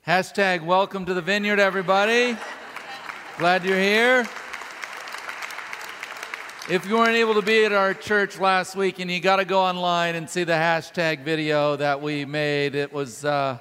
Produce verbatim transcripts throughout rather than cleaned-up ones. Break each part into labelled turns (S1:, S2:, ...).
S1: Hashtag welcome to the Vineyard, everybody. Glad you're here. If you weren't able to be at our church last week, and you got to go online and see the hashtag video that we made, it was uh,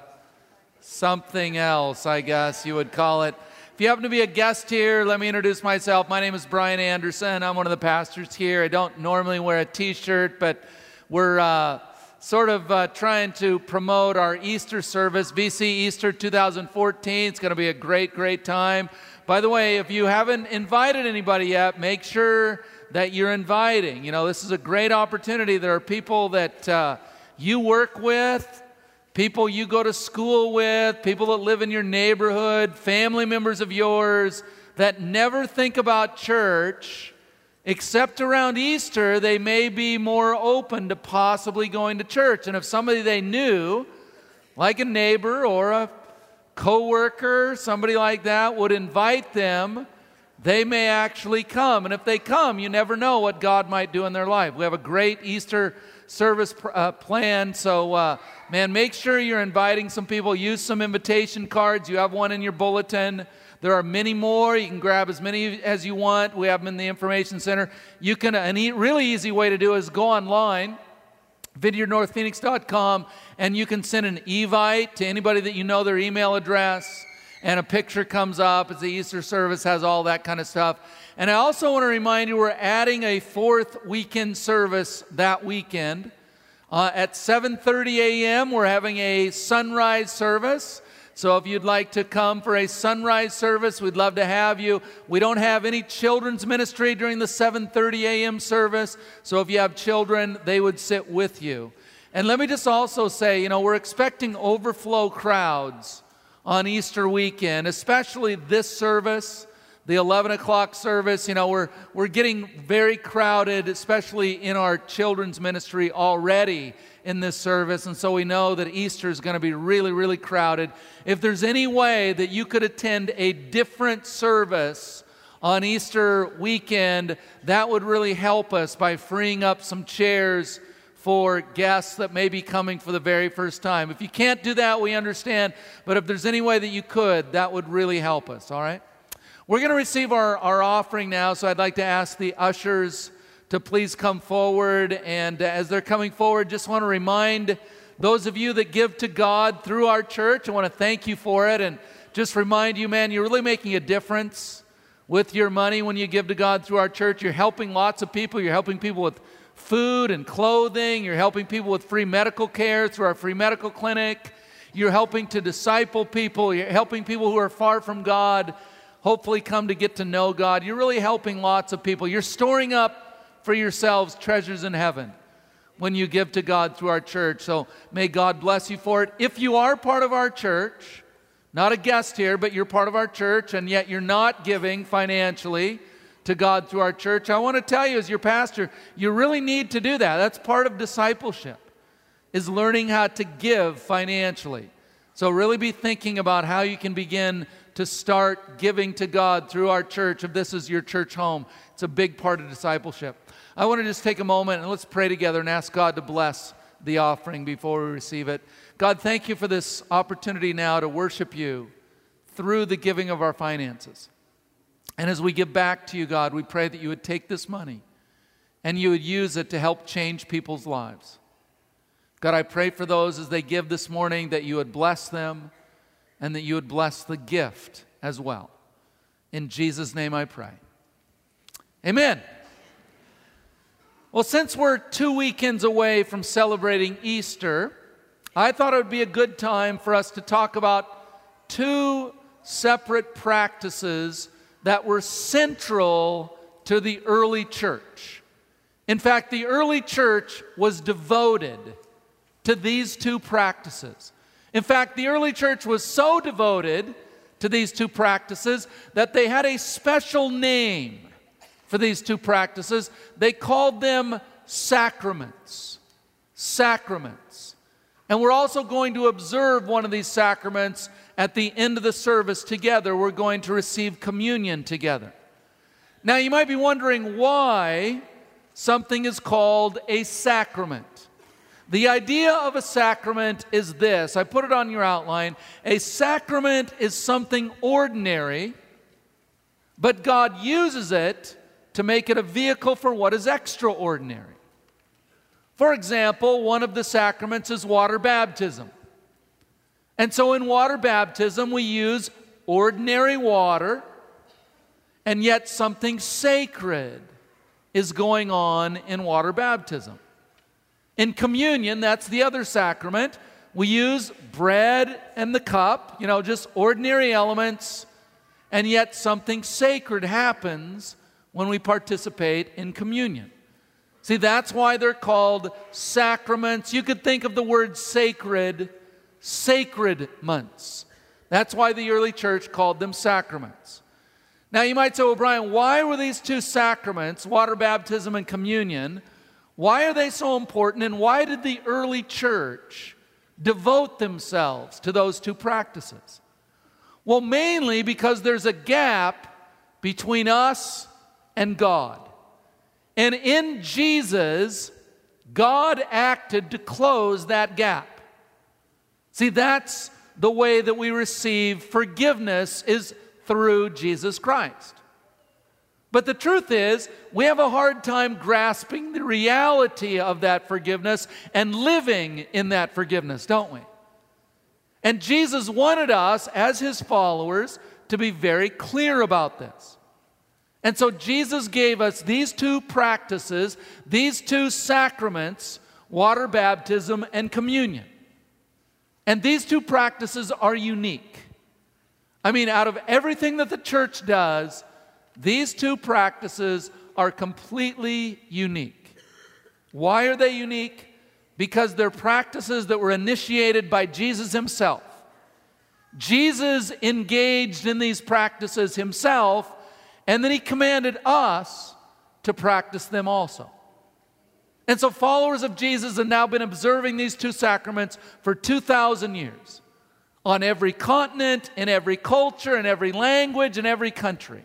S1: something else, I guess you would call it. If you happen to be a guest here, let me introduce myself. My name is Brian Anderson. I'm one of the pastors here. I don't normally wear a t-shirt, but we're uh, sort of uh, trying to promote our Easter service, V C Easter two thousand fourteen. It's going to be a great, great time. By the way, if you haven't invited anybody yet, make sure that you're inviting. You know, this is a great opportunity. There are people that uh, you work with, people you go to school with, people that live in your neighborhood, family members of yours that never think about church. Except around Easter, they may be more open to possibly going to church. And if somebody they knew, like a neighbor or a coworker, somebody like that, would invite them, they may actually come. And if they come, you never know what God might do in their life. We have a great Easter service uh, planned. So, uh, man, make sure you're inviting some people. Use some invitation cards. You have one in your bulletin. There are many more. You can grab as many as you want. We have them in the information center. You can, an e- really easy way to do is go online, vineyard north phoenix dot com, and you can send an evite to anybody that you know their email address, and a picture comes up. It's the Easter service, has all that kind of stuff. And I also want to remind you, we're adding a fourth weekend service that weekend. Uh, at seven thirty a.m., we're having a sunrise service. So if you'd like to come for a sunrise service, we'd love to have you. We don't have any children's ministry during the seven thirty a.m. service. So if you have children, they would sit with you. And let me just also say, you know, we're expecting overflow crowds on Easter weekend, especially this service, the eleven o'clock service. You know, we're, we're getting very crowded, especially in our children's ministry already in this service, and so we know that Easter is going to be really, really crowded. If there's any way that you could attend a different service on Easter weekend, that would really help us by freeing up some chairs for guests that may be coming for the very first time. If you can't do that, we understand, but if there's any way that you could, that would really help us, all right? We're going to receive our, our offering now, so I'd like to ask the ushers to please come forward. And as they're coming forward, just want to remind those of you that give to God through our church, I want to thank you for it, and just remind you, man, you're really making a difference with your money when you give to God through our church. You're helping lots of people. You're helping people with food and clothing. You're helping people with free medical care through our free medical clinic. You're helping to disciple people. You're helping people who are far from God hopefully come to get to know God. You're really helping lots of people. You're storing up for yourselves treasures in heaven when you give to God through our church. So may God bless you for it. If you are part of our church, not a guest here, but you're part of our church, and yet you're not giving financially to God through our church, I want to tell you as your pastor, you really need to do that. That's part of discipleship, is learning how to give financially. So really be thinking about how you can begin to start giving to God through our church if this is your church home. It's a big part of discipleship. I want to just take a moment and let's pray together and ask God to bless the offering before we receive it. God, thank you for this opportunity now to worship you through the giving of our finances. And as we give back to you, God, we pray that you would take this money and you would use it to help change people's lives. God, I pray for those as they give this morning that you would bless them and that you would bless the gift as well. In Jesus' name I pray. Amen. Well, since we're two weekends away from celebrating Easter, I thought it would be a good time for us to talk about two separate practices that were central to the early church. In fact, the early church was devoted to these two practices. In fact, the early church was so devoted to these two practices that they had a special name for these two practices. They called them sacraments. Sacraments. And we're also going to observe one of these sacraments at the end of the service together. We're going to receive communion together. Now, you might be wondering why something is called a sacrament. The idea of a sacrament is this. I put it on your outline. A sacrament is something ordinary, but God uses it to make it a vehicle for what is extraordinary. For example, one of the sacraments is water baptism. And so in water baptism, we use ordinary water, and yet something sacred is going on in water baptism. In communion, that's the other sacrament. We use bread and the cup, you know, just ordinary elements, and yet something sacred happens when we participate in communion. See, that's why they're called sacraments. You could think of the word sacred, sacraments. That's why the early church called them sacraments. Now you might say, well, Brian, why were these two sacraments, water baptism and communion, why are they so important, and why did the early church devote themselves to those two practices? Well, mainly because there's a gap between us and God. And in Jesus, God acted to close that gap. See, that's the way that we receive forgiveness, is through Jesus Christ. But the truth is, we have a hard time grasping the reality of that forgiveness and living in that forgiveness, don't we? And Jesus wanted us, as His followers, to be very clear about this. And so Jesus gave us these two practices, these two sacraments, water baptism and communion. And these two practices are unique. I mean, out of everything that the church does, these two practices are completely unique. Why are they unique? Because they're practices that were initiated by Jesus Himself. Jesus engaged in these practices Himself, and then He commanded us to practice them also. And so followers of Jesus have now been observing these two sacraments for two thousand years, on every continent, in every culture, in every language, in every country.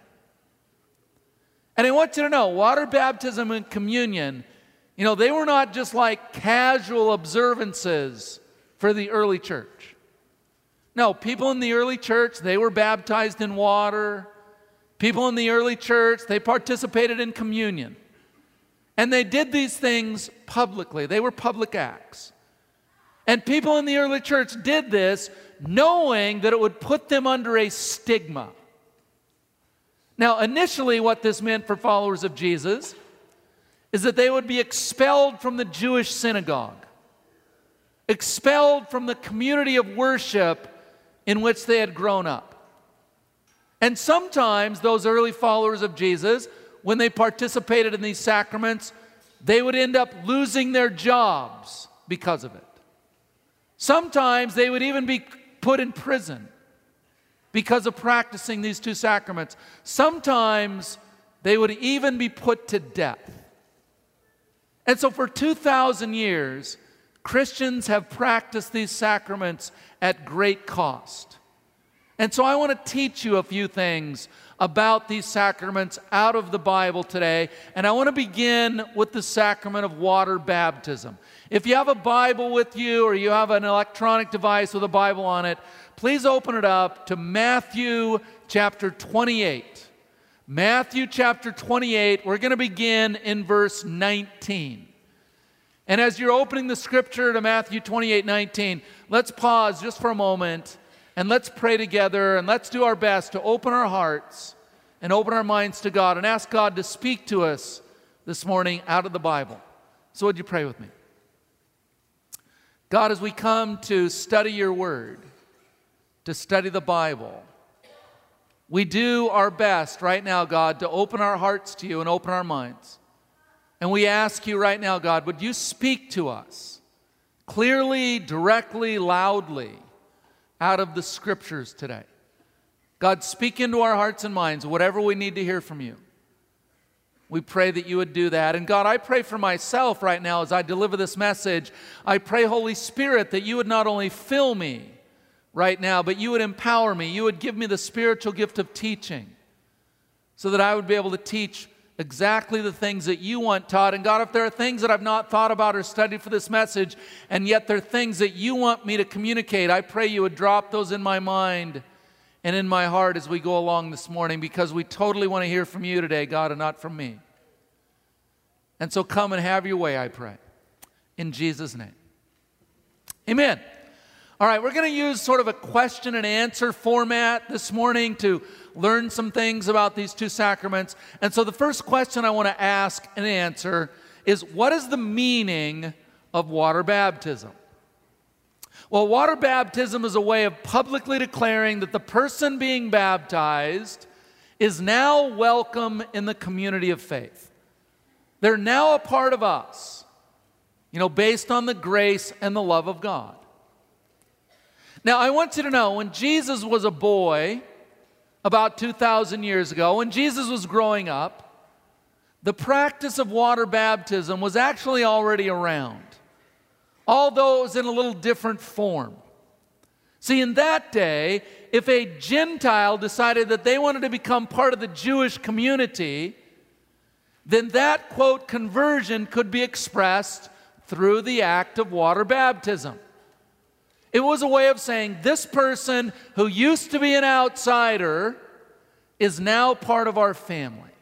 S1: And I want you to know, water baptism and communion, you know, they were not just like casual observances for the early church. No, people in the early church, they were baptized in water. People in the early church, they participated in communion. And they did these things publicly. They were public acts. And people in the early church did this knowing that it would put them under a stigma. Now, initially, what this meant for followers of Jesus is that they would be expelled from the Jewish synagogue, expelled from the community of worship in which they had grown up. And sometimes those early followers of Jesus, when they participated in these sacraments, they would end up losing their jobs because of it. Sometimes they would even be put in prison because of practicing these two sacraments. Sometimes they would even be put to death. And so for two thousand years, Christians have practiced these sacraments at great cost. And so I want to teach you a few things about these sacraments out of the Bible today. And I want to begin with the sacrament of water baptism. If you have a Bible with you, or you have an electronic device with a Bible on it, please open it up to Matthew chapter twenty-eight. Matthew chapter twenty-eight, we're going to begin in verse nineteen. And as you're opening the scripture to Matthew twenty-eight nineteen, let's pause just for a moment and let's pray together, and let's do our best to open our hearts and open our minds to God and ask God to speak to us this morning out of the Bible. So would you pray with me? God, as we come to study your word, to study the Bible, we do our best right now, God, to open our hearts to you and open our minds. And we ask you right now, God, would you speak to us clearly, directly, loudly out of the scriptures today. God, speak into our hearts and minds whatever we need to hear from you. We pray that you would do that. And God, I pray for myself right now as I deliver this message. I pray, Holy Spirit, that you would not only fill me right now, but you would empower me. You would give me the spiritual gift of teaching so that I would be able to teach exactly the things that you want taught. And God, if there are things that I've not thought about or studied for this message, and yet there are things that you want me to communicate, I pray you would drop those in my mind and in my heart as we go along this morning, because we totally want to hear from you today, God, and not from me. And so come and have your way, I pray. In Jesus' name. Amen. All right, we're going to use sort of a question and answer format this morning to learn some things about these two sacraments. And so the first question I want to ask and answer is, what is the meaning of water baptism? Well, water baptism is a way of publicly declaring that the person being baptized is now welcome in the community of faith. They're now a part of us, you know, based on the grace and the love of God. Now, I want you to know, when Jesus was a boy, about two thousand years ago, when Jesus was growing up, the practice of water baptism was actually already around, although it was in a little different form. See, in that day, if a Gentile decided that they wanted to become part of the Jewish community, then that, quote, conversion could be expressed through the act of water baptism. It was a way of saying, this person who used to be an outsider is now part of our family.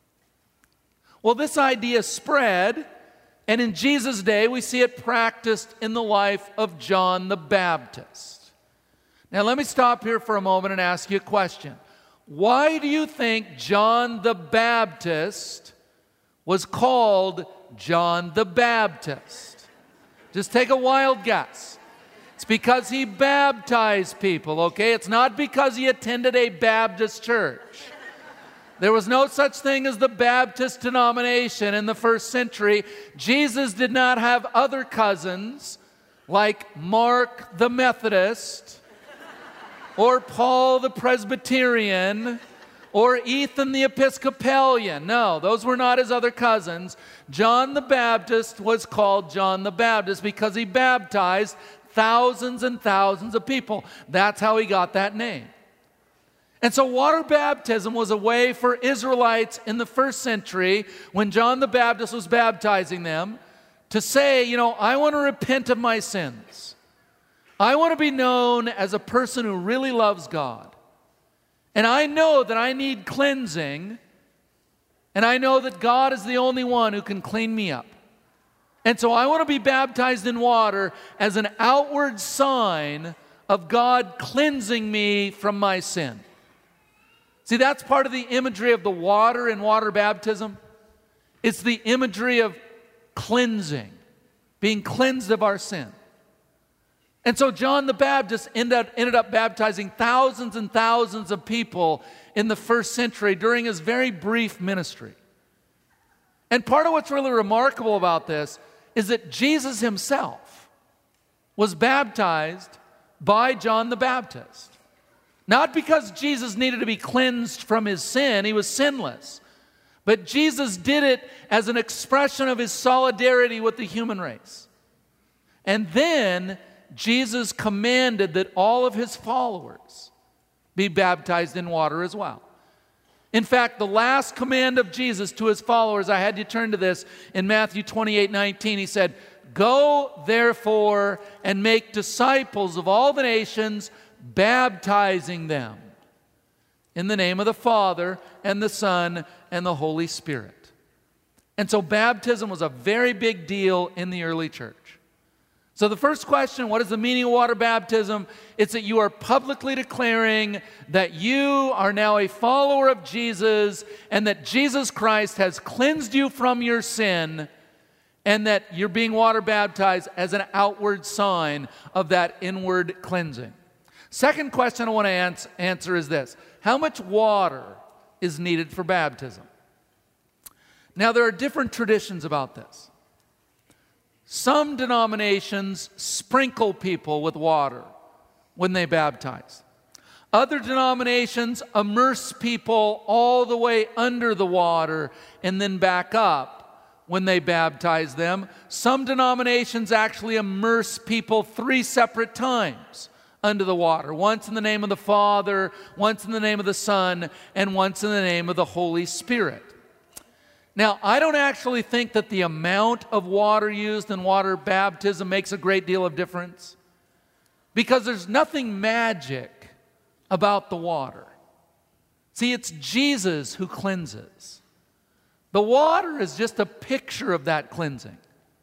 S1: Well, this idea spread, and in Jesus' day, we see it practiced in the life of John the Baptist. Now, let me stop here for a moment and ask you a question. Why do you think John the Baptist was called John the Baptist? Just take a wild guess. It's because he baptized people, okay? It's not because he attended a Baptist church. There was no such thing as the Baptist denomination in the first century. Jesus did not have other cousins like Mark the Methodist or Paul the Presbyterian or Ethan the Episcopalian. No, those were not his other cousins. John the Baptist was called John the Baptist because he baptized thousands and thousands of people. That's how he got that name. And so water baptism was a way for Israelites in the first century, when John the Baptist was baptizing them, to say, you know, I want to repent of my sins. I want to be known as a person who really loves God. And I know that I need cleansing, and I know that God is the only one who can clean me up. And so I want to be baptized in water as an outward sign of God cleansing me from my sin. See, that's part of the imagery of the water in water baptism. It's the imagery of cleansing, being cleansed of our sin. And so John the Baptist ended up, ended up baptizing thousands and thousands of people in the first century during his very brief ministry. And part of what's really remarkable about this is that Jesus himself was baptized by John the Baptist. Not because Jesus needed to be cleansed from his sin, he was sinless. But Jesus did it as an expression of his solidarity with the human race. And then Jesus commanded that all of his followers be baptized in water as well. In fact, the last command of Jesus to his followers, I had you turn to this, in Matthew twenty-eight nineteen, he said, "Go, therefore, and make disciples of all the nations, baptizing them in the name of the Father and the Son and the Holy Spirit." And so baptism was a very big deal in the early church. So the first question, what is the meaning of water baptism? It's that you are publicly declaring that you are now a follower of Jesus, and that Jesus Christ has cleansed you from your sin, and that you're being water baptized as an outward sign of that inward cleansing. Second question I want to ans- answer is this: how much water is needed for baptism? Now, there are different traditions about this. Some denominations sprinkle people with water when they baptize. Other denominations immerse people all the way under the water and then back up when they baptize them. Some denominations actually immerse people three separate times under the water. Once in the name of the Father, once in the name of the Son, and once in the name of the Holy Spirit. Now, I don't actually think that the amount of water used in water baptism makes a great deal of difference, because there's nothing magic about the water. See, it's Jesus who cleanses. The water is just a picture of that cleansing.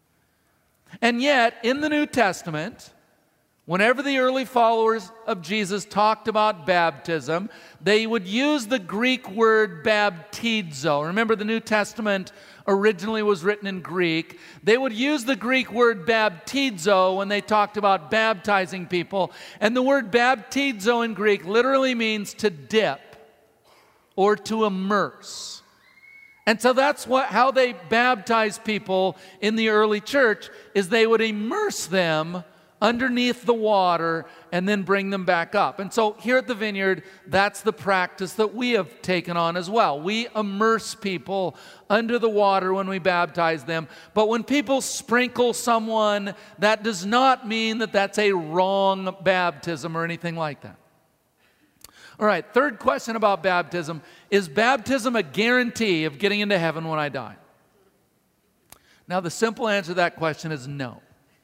S1: And yet, in the New Testament, whenever the early followers of Jesus talked about baptism, they would use the Greek word baptizo. Remember, the New Testament originally was written in Greek. They would use the Greek word baptizo when they talked about baptizing people. And the word baptizo in Greek literally means to dip or to immerse. And so that's what, how they baptized people in the early church, is they would immerse them underneath the water and then bring them back up. And so here at the Vineyard, that's the practice that we have taken on as well. We immerse people under the water when we baptize them. But when people sprinkle someone, that does not mean that that's a wrong baptism or anything like that. All right, third question about baptism. Is baptism a guarantee of getting into heaven when I die? Now, the simple answer to that question is no.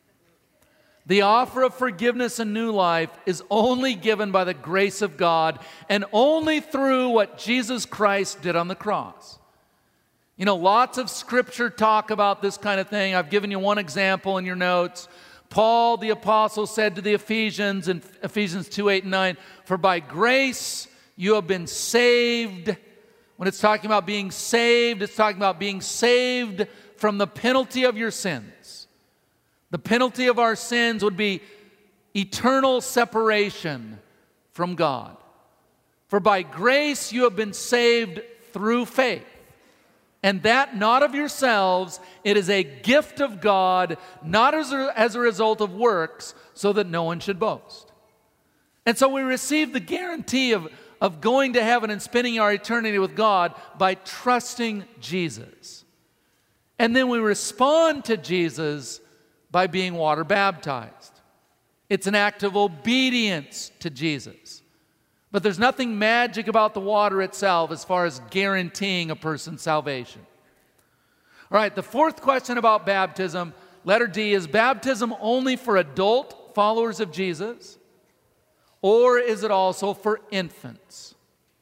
S1: The offer of forgiveness and new life is only given by the grace of God and only through what Jesus Christ did on the cross. You know, lots of scripture talk about this kind of thing. I've given you one example in your notes. Paul, the apostle, said to the Ephesians in Ephesians two, eight, and nine, "For by grace you have been saved." When it's talking about being saved, it's talking about being saved from the penalty of your sins. The penalty of our sins would be eternal separation from God. For by grace you have been saved through faith. And that not of yourselves, it is a gift of God, not as a, as a result of works, so that no one should boast. And so we receive the guarantee of, of going to heaven and spending our eternity with God by trusting Jesus. And then we respond to Jesus by being water baptized. It's an act of obedience to Jesus. But there's nothing magic about the water itself as far as guaranteeing a person's salvation. All right, the fourth question about baptism, letter D, is baptism only for adult followers of Jesus, or is it also for infants?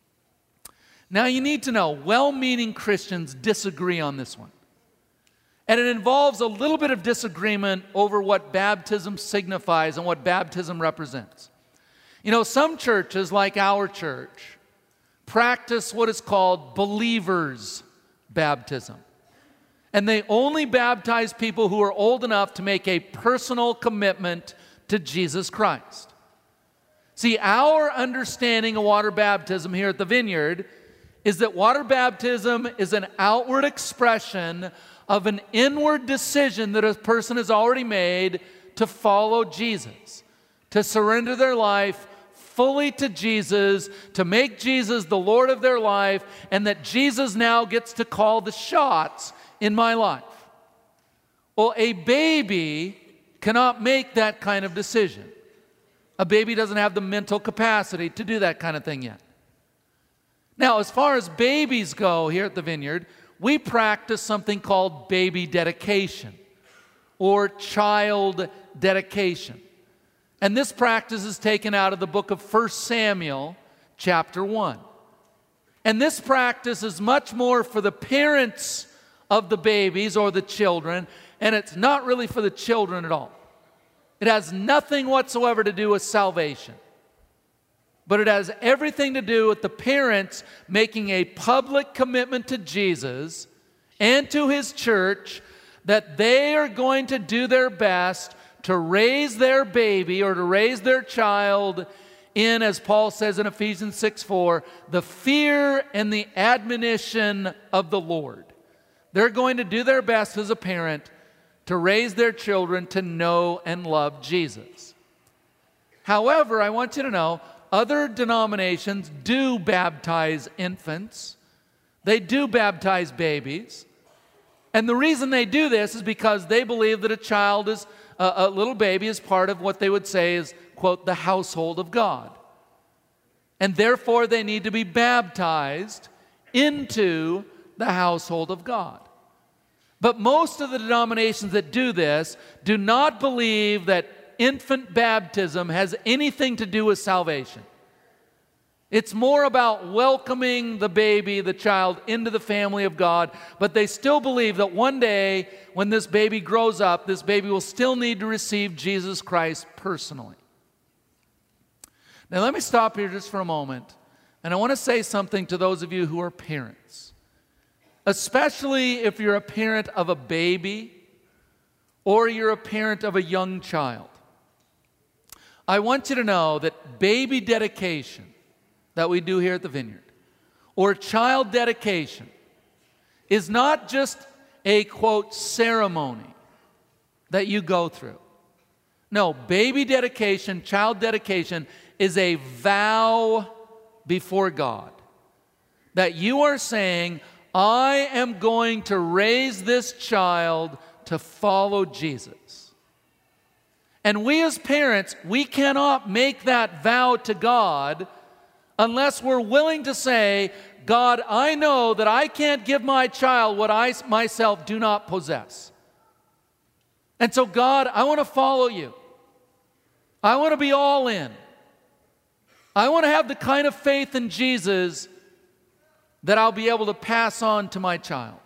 S1: Now you need to know, well-meaning Christians disagree on this one. And it involves a little bit of disagreement over what baptism signifies and what baptism represents. You know, some churches, like our church, practice what is called believers' baptism. And they only baptize people who are old enough to make a personal commitment to Jesus Christ. See, our understanding of water baptism here at the Vineyard is that water baptism is an outward expression of an inward decision that a person has already made to follow Jesus, to surrender their life fully to Jesus, to make Jesus the Lord of their life, and that Jesus now gets to call the shots in my life. Well, a baby cannot make that kind of decision. A baby doesn't have the mental capacity to do that kind of thing yet. Now, as far as babies go here at the Vineyard, we practice something called baby dedication or child dedication. And this practice is taken out of the book of First Samuel, chapter one. And this practice is much more for the parents of the babies or the children, and it's not really for the children at all. It has nothing whatsoever to do with salvation. But it has everything to do with the parents making a public commitment to Jesus and to His church that they are going to do their best to raise their baby or to raise their child in, as Paul says in Ephesians six four, the fear and the admonition of the Lord. They're going to do their best as a parent to raise their children to know and love Jesus. However, I want you to know, other denominations do baptize infants. They do baptize babies. And the reason they do this is because they believe that a child is, a, a little baby is part of what they would say is, quote, the household of God. And therefore they need to be baptized into the household of God. But most of the denominations that do this do not believe that infant baptism has anything to do with salvation. It's more about welcoming the baby, the child, into the family of God, but they still believe that one day when this baby grows up, this baby will still need to receive Jesus Christ personally. Now let me stop here just for a moment, and I want to say something to those of you who are parents, especially if you're a parent of a baby or you're a parent of a young child. I want you to know that baby dedication that we do here at the Vineyard, or child dedication, is not just a, quote, ceremony that you go through. No, baby dedication, child dedication, is a vow before God that you are saying, I am going to raise this child to follow Jesus. And we as parents, we cannot make that vow to God unless we're willing to say, God, I know that I can't give my child what I myself do not possess. And so, God, I want to follow you. I want to be all in. I want to have the kind of faith in Jesus that I'll be able to pass on to my child.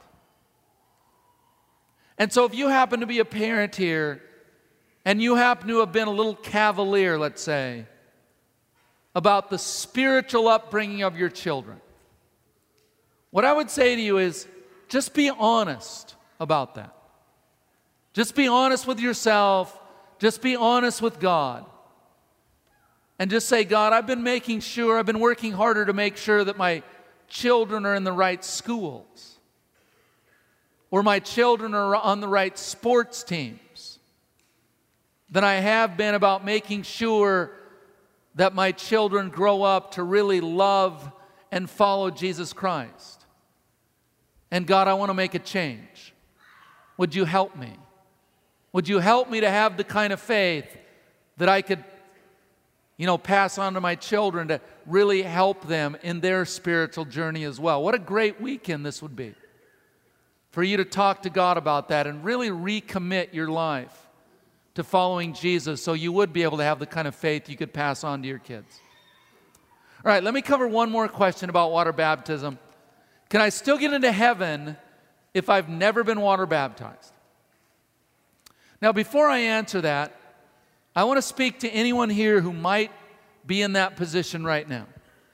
S1: And so if you happen to be a parent here, and you happen to have been a little cavalier, let's say, about the spiritual upbringing of your children, what I would say to you is, just be honest about that. Just be honest with yourself. Just be honest with God. And just say, God, I've been making sure, I've been working harder to make sure that my children are in the right schools, or my children are on the right sports teams, than I have been about making sure that my children grow up to really love and follow Jesus Christ. And God, I want to make a change. Would you help me? Would you help me to have the kind of faith that I could, you know, pass on to my children to really help them in their spiritual journey as well? What a great weekend this would be for you to talk to God about that and really recommit your life to following Jesus, so you would be able to have the kind of faith you could pass on to your kids. All right, let me cover one more question about water baptism. Can I still get into heaven if I've never been water baptized? Now, before I answer that, I want to speak to anyone here who might be in that position right now.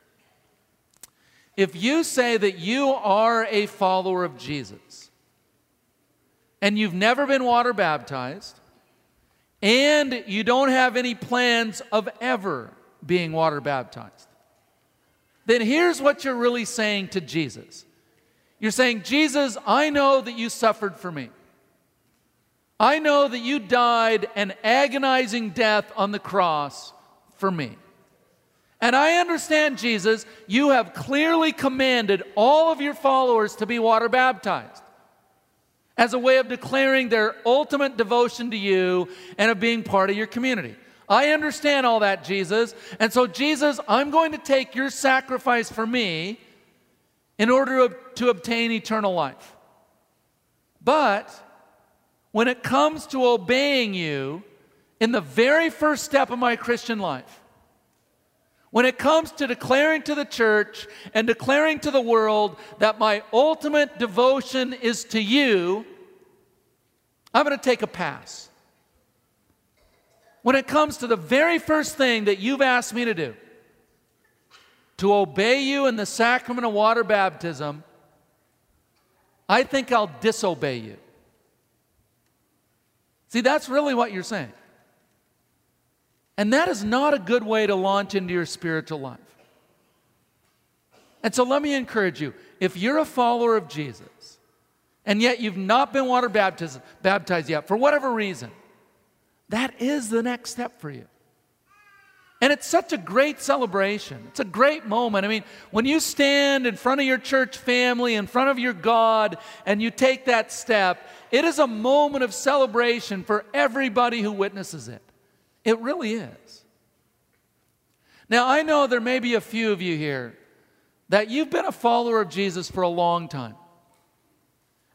S1: If you say that you are a follower of Jesus and you've never been water baptized, and you don't have any plans of ever being water baptized, then here's what you're really saying to Jesus. You're saying, Jesus, I know that you suffered for me. I know that you died an agonizing death on the cross for me. And I understand, Jesus, you have clearly commanded all of your followers to be water baptized as a way of declaring their ultimate devotion to you and of being part of your community. I understand all that, Jesus. And so, Jesus, I'm going to take your sacrifice for me in order to obtain eternal life. But when it comes to obeying you in the very first step of my Christian life, when it comes to declaring to the church and declaring to the world that my ultimate devotion is to you, I'm going to take a pass. When it comes to the very first thing that you've asked me to do, to obey you in the sacrament of water baptism, I think I'll disobey you. See, that's really what you're saying. And that is not a good way to launch into your spiritual life. And so let me encourage you, if you're a follower of Jesus, and yet you've not been water baptized, baptized yet, for whatever reason, that is the next step for you. And it's such a great celebration. It's a great moment. I mean, when you stand in front of your church family, in front of your God, and you take that step, it is a moment of celebration for everybody who witnesses it. It really is. Now, I know there may be a few of you here that you've been a follower of Jesus for a long time.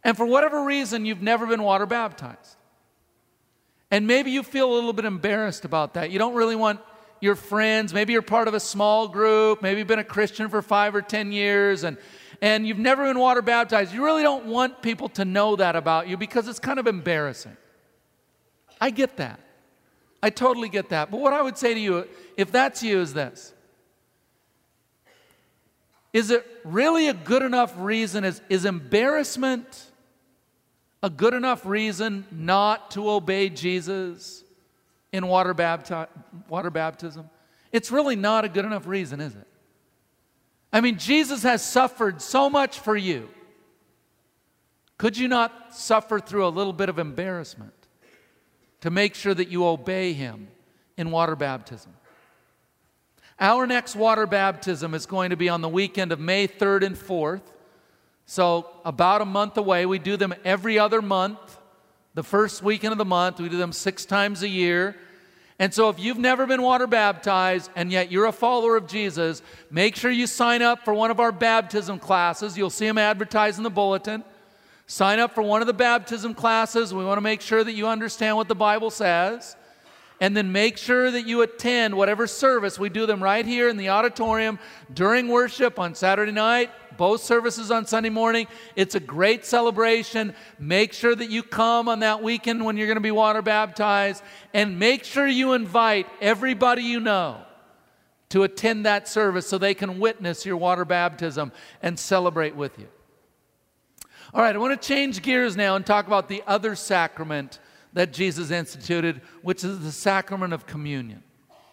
S1: And for whatever reason, you've never been water baptized. And maybe you feel a little bit embarrassed about that. You don't really want your friends, maybe you're part of a small group, maybe you've been a Christian for five or ten years, and, and you've never been water baptized. You really don't want people to know that about you because it's kind of embarrassing. I get that. I totally get that. But what I would say to you, if that's you, is this. Is it really a good enough reason? Is, is embarrassment a good enough reason not to obey Jesus in water, bapti- water baptism? It's really not a good enough reason, is it? I mean, Jesus has suffered so much for you. Could you not suffer through a little bit of embarrassment to make sure that you obey him in water baptism? Our next water baptism is going to be on the weekend of May third and fourth. So about a month away. We do them every other month. The first weekend of the month. We do them six times a year. And so if you've never been water baptized and yet you're a follower of Jesus, make sure you sign up for one of our baptism classes. You'll see them advertised in the bulletin. Sign up for one of the baptism classes. We want to make sure that you understand what the Bible says. And then make sure that you attend whatever service. We do them right here in the auditorium during worship on Saturday night, both services on Sunday morning. It's a great celebration. Make sure that you come on that weekend when you're going to be water baptized. And make sure you invite everybody you know to attend that service so they can witness your water baptism and celebrate with you. All right, I want to change gears now and talk about the other sacrament that Jesus instituted, which is the sacrament of communion.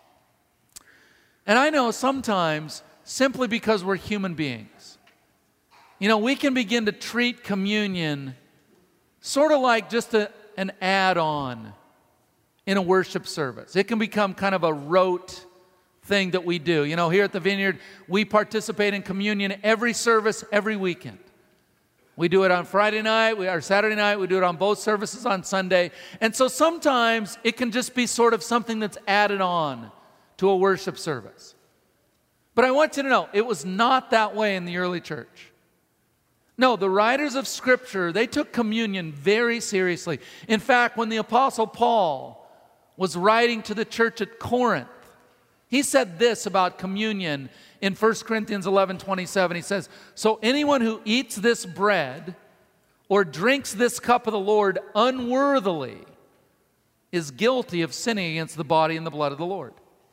S1: And I know sometimes, simply because we're human beings, you know, we can begin to treat communion sort of like just a, an add-on in a worship service. It can become kind of a rote thing that we do. You know, here at the Vineyard, we participate in communion every service, every weekend. We do it on Friday night, we, or Saturday night, we do it on both services on Sunday. And so sometimes it can just be sort of something that's added on to a worship service. But I want you to know, it was not that way in the early church. No, the writers of Scripture, they took communion very seriously. In fact, when the Apostle Paul was writing to the church at Corinth, he said this about communion in First Corinthians eleven twenty-seven. He says, "So anyone who eats this bread or drinks this cup of the Lord unworthily is guilty of sinning against the body and the blood of the Lord."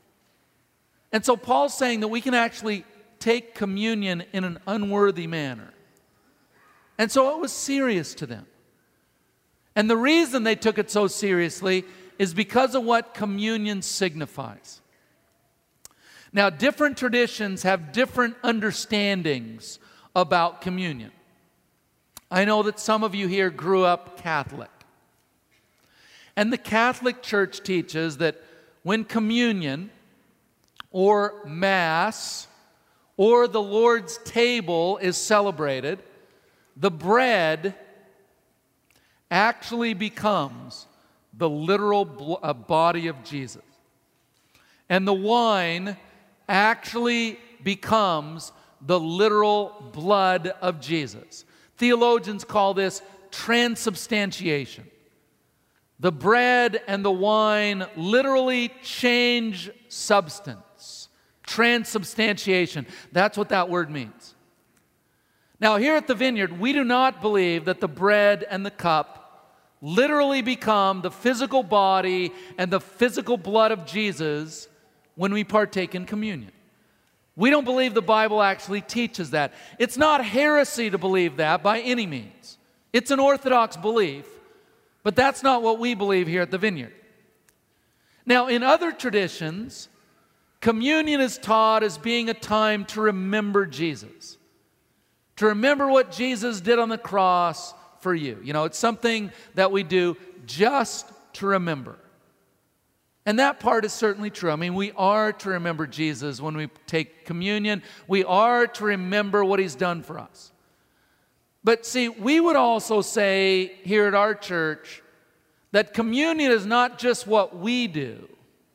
S1: And so Paul's saying that we can actually take communion in an unworthy manner. And so it was serious to them. And the reason they took it so seriously is because of what communion signifies. Now, different traditions have different understandings about communion. I know that some of you here grew up Catholic. And the Catholic Church teaches that when communion or Mass or the Lord's table is celebrated, the bread actually becomes the literal body of Jesus. And the wine actually becomes the literal blood of Jesus. Theologians call this transubstantiation. The bread and the wine literally change substance. Transubstantiation. That's what that word means. Now, here at the Vineyard, we do not believe that the bread and the cup literally become the physical body and the physical blood of Jesus when we partake in communion. We don't believe the Bible actually teaches that. It's not heresy to believe that by any means. It's an orthodox belief, but that's not what we believe here at the Vineyard. Now, in other traditions, communion is taught as being a time to remember Jesus, to remember what Jesus did on the cross for you. You know, it's something that we do just to remember. And that part is certainly true. I mean, we are to remember Jesus when we take communion. We are to remember what He's done for us. But see, we would also say here at our church that communion is not just what we do.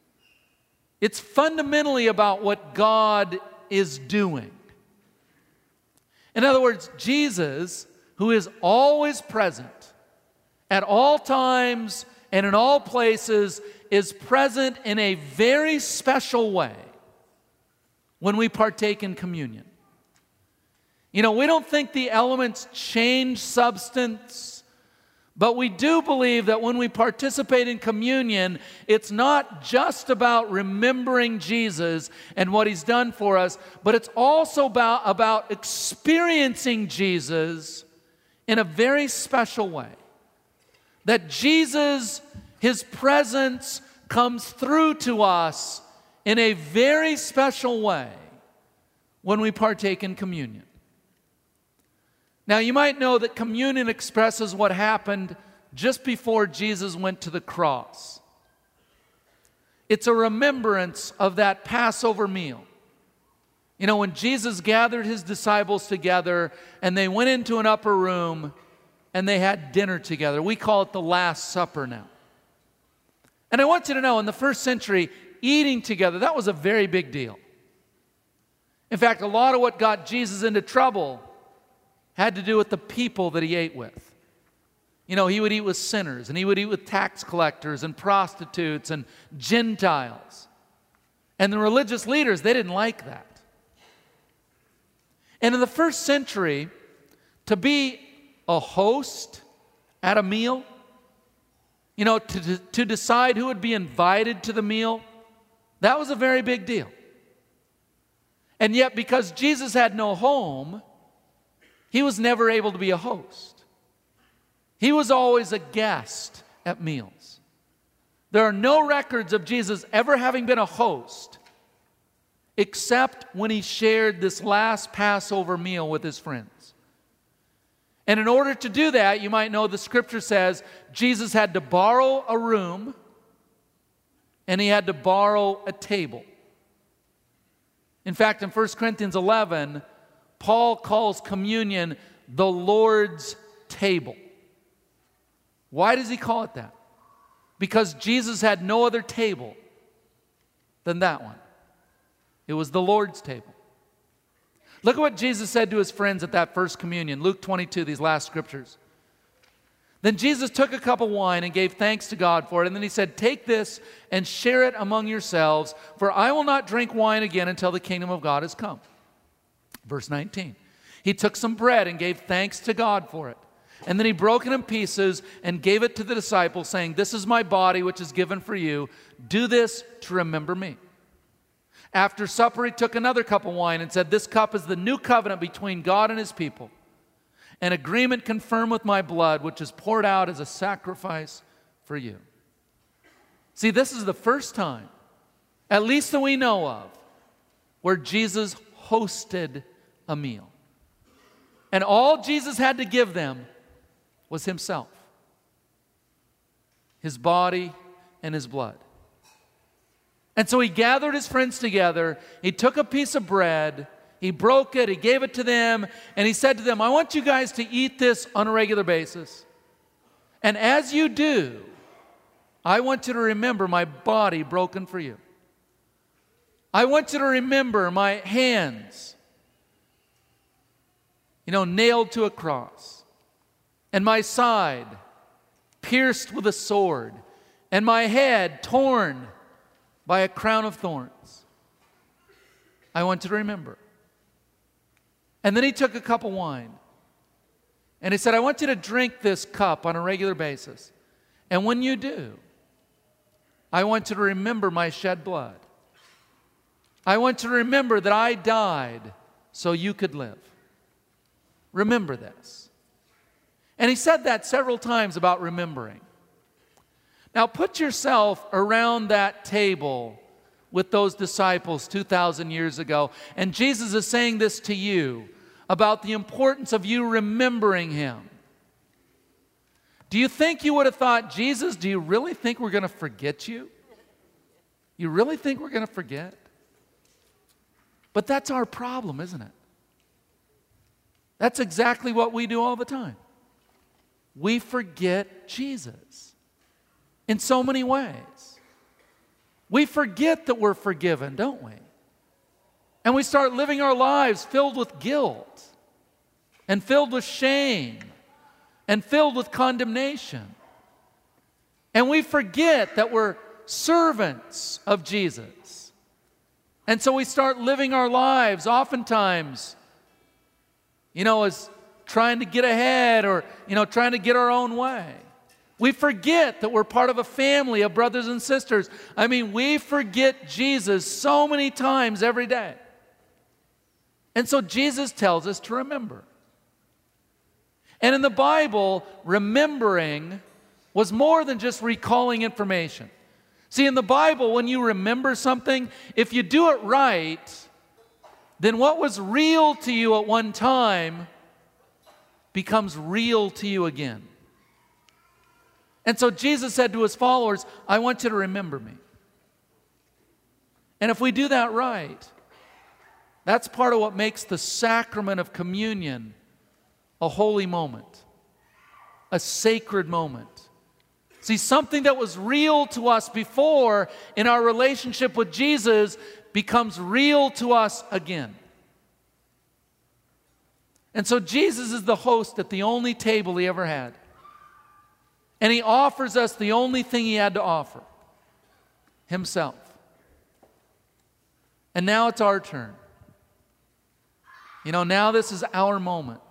S1: It's fundamentally about what God is doing. In other words, Jesus, who is always present, at all times and in all places, is present in a very special way when we partake in communion. You know, we don't think the elements change substance, but we do believe that when we participate in communion, it's not just about remembering Jesus and what He's done for us, but it's also about, about experiencing Jesus in a very special way. That Jesus, His presence, comes through to us in a very special way when we partake in communion. Now, you might know that communion expresses what happened just before Jesus went to the cross. It's a remembrance of that Passover meal. You know, when Jesus gathered His disciples together and they went into an upper room and they had dinner together. We call it the Last Supper now. And I want you to know, in the first century, eating together, that was a very big deal. In fact, a lot of what got Jesus into trouble had to do with the people that He ate with. You know, He would eat with sinners, and He would eat with tax collectors and prostitutes and Gentiles. And the religious leaders, they didn't like that. And in the first century, to be a host at a meal, you know, to, to decide who would be invited to the meal, that was a very big deal. And yet, because Jesus had no home, He was never able to be a host. He was always a guest at meals. There are no records of Jesus ever having been a host, except when He shared this last Passover meal with His friends. And in order to do that, you might know the Scripture says Jesus had to borrow a room and He had to borrow a table. In fact, in First Corinthians eleven, Paul calls communion the Lord's table. Why does he call it that? Because Jesus had no other table than that one. It was the Lord's table. Look at what Jesus said to His friends at that first communion. Luke twenty-two, these last scriptures. Then Jesus took a cup of wine and gave thanks to God for it. And then He said, "Take this and share it among yourselves, for I will not drink wine again until the kingdom of God has come." Verse nineteen. He took some bread and gave thanks to God for it. And then He broke it in pieces and gave it to the disciples, saying, "This is my body, which is given for you. Do this to remember me." After supper, He took another cup of wine and said, "This cup is the new covenant between God and His people, an agreement confirmed with my blood, which is poured out as a sacrifice for you." See, this is the first time, at least that we know of, where Jesus hosted a meal. And all Jesus had to give them was Himself, His body and His blood. And so He gathered His friends together. He took a piece of bread. He broke it. He gave it to them. And He said to them, "I want you guys to eat this on a regular basis. And as you do, I want you to remember my body broken for you. I want you to remember my hands, you know, nailed to a cross, and my side pierced with a sword, and my head torn by a crown of thorns. I want you to remember." And then He took a cup of wine, and He said, "I want you to drink this cup on a regular basis. And when you do, I want you to remember my shed blood. I want you to remember that I died so you could live. Remember this." And He said that several times about remembering. Now put yourself around that table with those disciples two thousand years ago, and Jesus is saying this to you about the importance of you remembering Him. Do you think you would have thought, "Jesus, do you really think we're going to forget you? You really think we're going to forget?" But that's our problem, isn't it? That's exactly what we do all the time. We forget Jesus in so many ways. We forget that we're forgiven, don't we? And we start living our lives filled with guilt and filled with shame and filled with condemnation. And we forget that we're servants of Jesus. And so we start living our lives oftentimes, you know, as trying to get ahead or, you know, trying to get our own way. We forget that we're part of a family of brothers and sisters. I mean, we forget Jesus so many times every day. And so Jesus tells us to remember. And in the Bible, remembering was more than just recalling information. See, in the Bible, when you remember something, if you do it right, then what was real to you at one time becomes real to you again. And so Jesus said to his followers, I want you to remember me. And if we do that right, that's part of what makes the sacrament of communion a holy moment, a sacred moment. See, something that was real to us before in our relationship with Jesus becomes real to us again. And so Jesus is the host at the only table he ever had. And he offers us the only thing he had to offer, himself. And now it's our turn. You know, now this is our moment.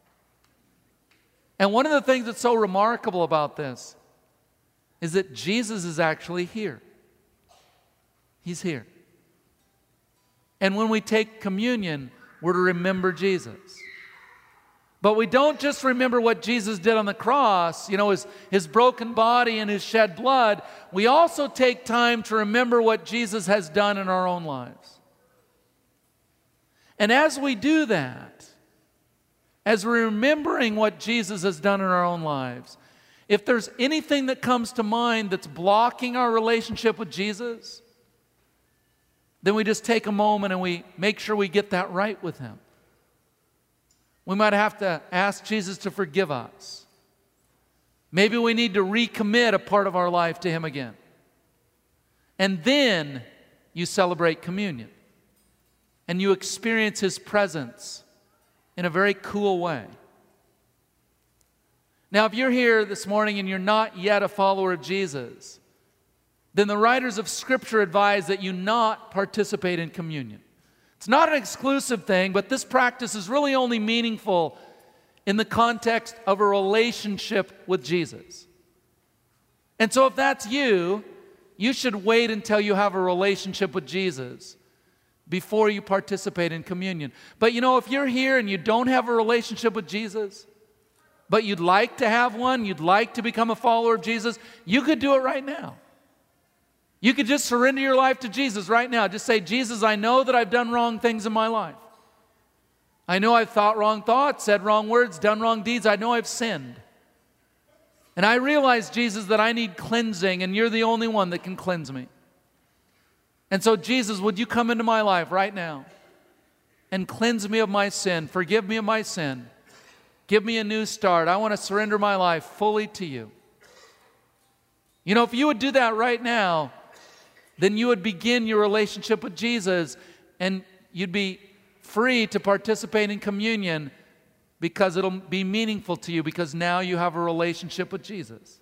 S1: And one of the things that's so remarkable about this is that Jesus is actually here. He's here. And when we take communion, we're to remember Jesus. But we don't just remember what Jesus did on the cross, you know, his, his broken body and his shed blood. We also take time to remember what Jesus has done in our own lives. And as we do that, as we're remembering what Jesus has done in our own lives, if there's anything that comes to mind that's blocking our relationship with Jesus, then we just take a moment and we make sure we get that right with him. We might have to ask Jesus to forgive us. Maybe we need to recommit a part of our life to him again. And then you celebrate communion. And you experience his presence in a very cool way. Now, if you're here this morning and you're not yet a follower of Jesus, then the writers of Scripture advise that you not participate in communion. It's not an exclusive thing, but this practice is really only meaningful in the context of a relationship with Jesus. And so if that's you, you should wait until you have a relationship with Jesus before you participate in communion. But you know, if you're here and you don't have a relationship with Jesus, but you'd like to have one, you'd like to become a follower of Jesus, you could do it right now. You could just surrender your life to Jesus right now. Just say, Jesus, I know that I've done wrong things in my life. I know I've thought wrong thoughts, said wrong words, done wrong deeds. I know I've sinned. And I realize, Jesus, that I need cleansing, and you're the only one that can cleanse me. And so, Jesus, would you come into my life right now and cleanse me of my sin, forgive me of my sin, give me a new start. I want to surrender my life fully to you. You know, if you would do that right now, then you would begin your relationship with Jesus, and you'd be free to participate in communion because it'll be meaningful to you, because now you have a relationship with Jesus.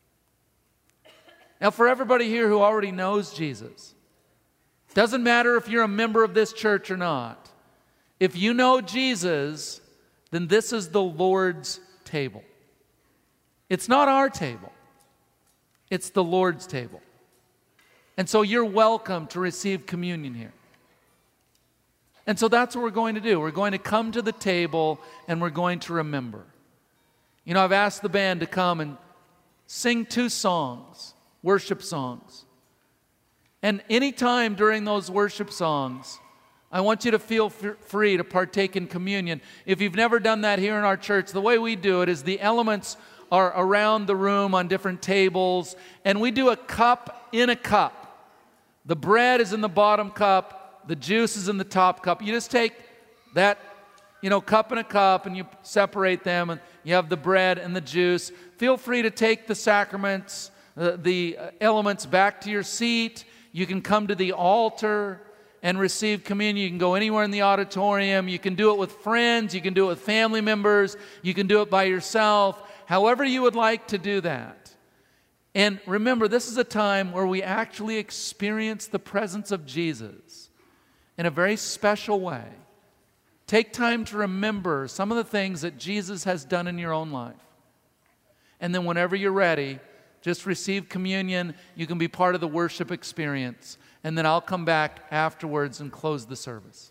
S1: Now, for everybody here who already knows Jesus, doesn't matter if you're a member of this church or not, if you know Jesus, then this is the Lord's table. It's not our table. It's the Lord's table. And so you're welcome to receive communion here. And so that's what we're going to do. We're going to come to the table and we're going to remember. You know, I've asked the band to come and sing two songs, worship songs. And anytime during those worship songs, I want you to feel f- free to partake in communion. If you've never done that here in our church, the way we do it is the elements are around the room on different tables, and we do a cup in a cup. The bread is in the bottom cup, the juice is in the top cup. You just take that, you know, cup and a cup, and you separate them, and you have the bread and the juice. Feel free to take the sacraments, uh, the elements back to your seat. You can come to the altar and receive communion. You can go anywhere in the auditorium. You can do it with friends. You can do it with family members. You can do it by yourself. however you would like to do that. And remember, this is a time where we actually experience the presence of Jesus in a very special way. Take time to remember some of the things that Jesus has done in your own life. And then whenever you're ready, just receive communion. You can be part of the worship experience. And then I'll come back afterwards and close the service.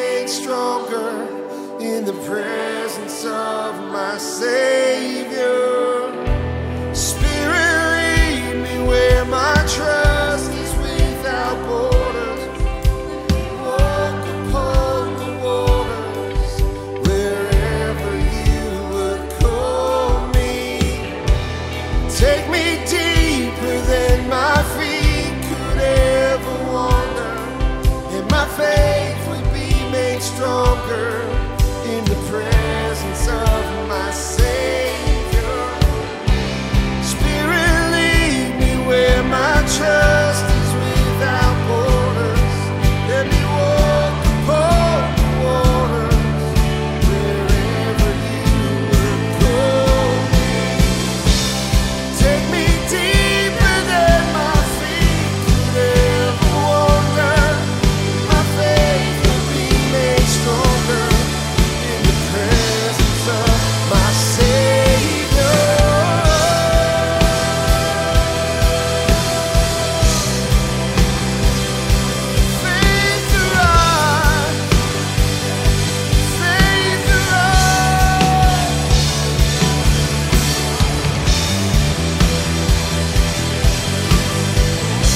S2: Stronger in the presence of my Savior.